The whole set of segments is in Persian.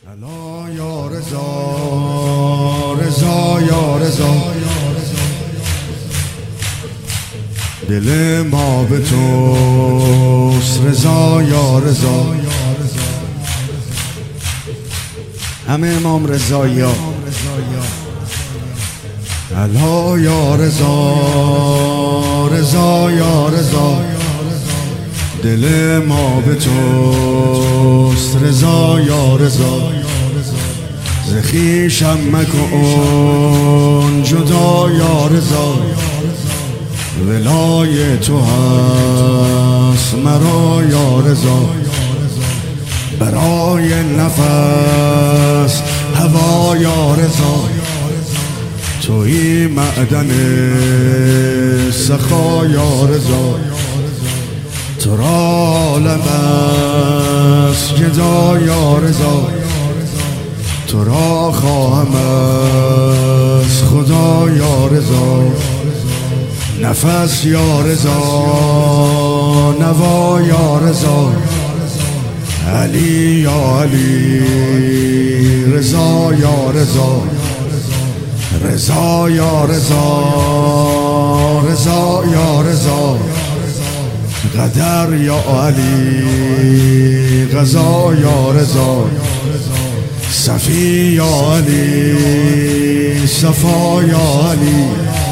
الا یا رضا رضا یا رضا، دل ما به توست رضا یا رضا. همه امام رضایی ها. الا یا رضا رضا یا رضا، دل ما به توست رضا یا رضا. ز خویشم مکن جدا یا رضا، ولای تو هست مرا یا رضا. برای نفس هوا یا رضا، تویی معدن سخا یا رضا. تو را عالم است گدا یا رضا، تو را خواهم از خدا یا رضا. نفس یا رضا، نوا یا رضا، علی یا علی رضا یا رضا. رضا یا رضا رضا یا رضا، قدر یا علی قضا یا رضا. صفی یا علی صفا یا علی،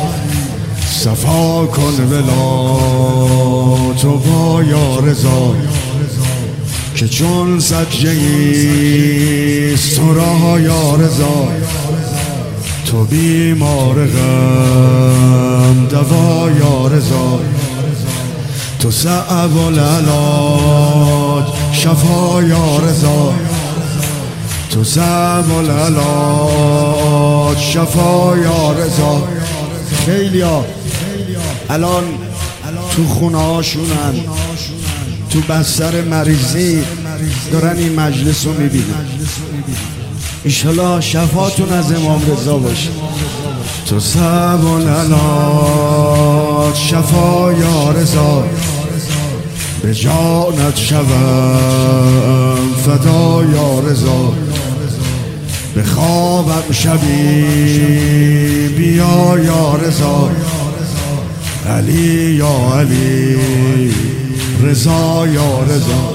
صفا کن ولا تو با یا رضا. که چون سجده‌ایست تو را یا رضا، تو بیمار غم دوا یا رضا. تو صعب العلاج شفا یا رضا، تو صعب العلاج شفا یا رضا. خیلی ها الان تو خونه هاشونن، تو بستر مریضی دارن این مجلس رو میبینن. انشالله شفاتون از امام رضا باشه. تو صعب العلاج شفا یا رضا، به جانت شوم فدا یا رضا. به خوابم شبی بیا یا رضا، علی یا علی رضا یا رضا.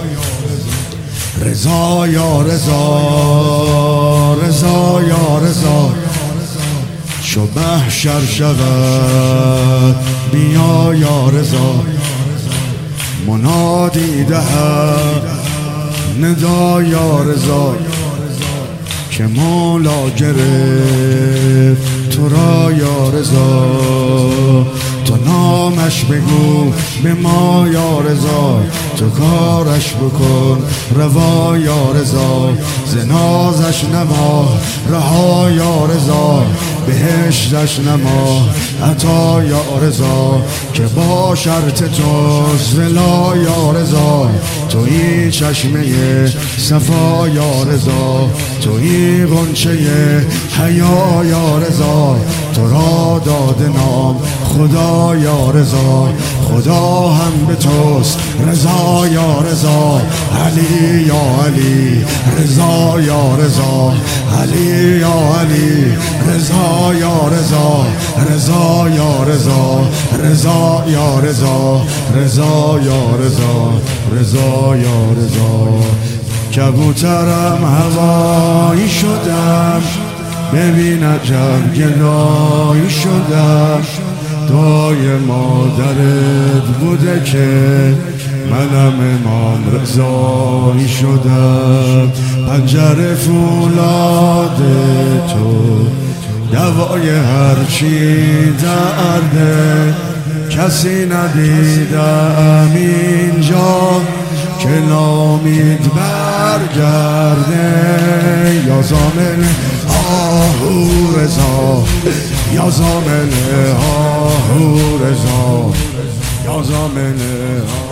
رضا یا رضا رضا یا رضا، چو محشر شود بیا یا رضا. منادی دهد ندا یا رضا، که مولا گرفت تو را یا رضا. تو نامش بگو به ما یا رضا، تو کارش بکن روا یا رضا. ز نازش نما رها یا رضا، بهشتش نما عطا یا رضا. که با شرط توست ولا یا رضا، تویی چشمه صفا یا رضا، تویی غنچه حیا یا رضا. تو را داده نام خدا یا رضا، خدا هم به توست رضا یا رضا. علی یا علی رضا یا رضا، علی یا علی رضا یا رضا. رضا یا رضا رضا یا رضا، رضا یا رضا رضا یا رضا. کبوترم هوایی شدم، ببین عجب گدایی شدم. دای مادرت بوده که منم امام رضایی شدم. پنجره فولاد تو دوای هرچی درده، کسی ندیدم اینجا که نامید برگرده. یا زامن آهو رضا، یا زامن آهو رضا، یا زامن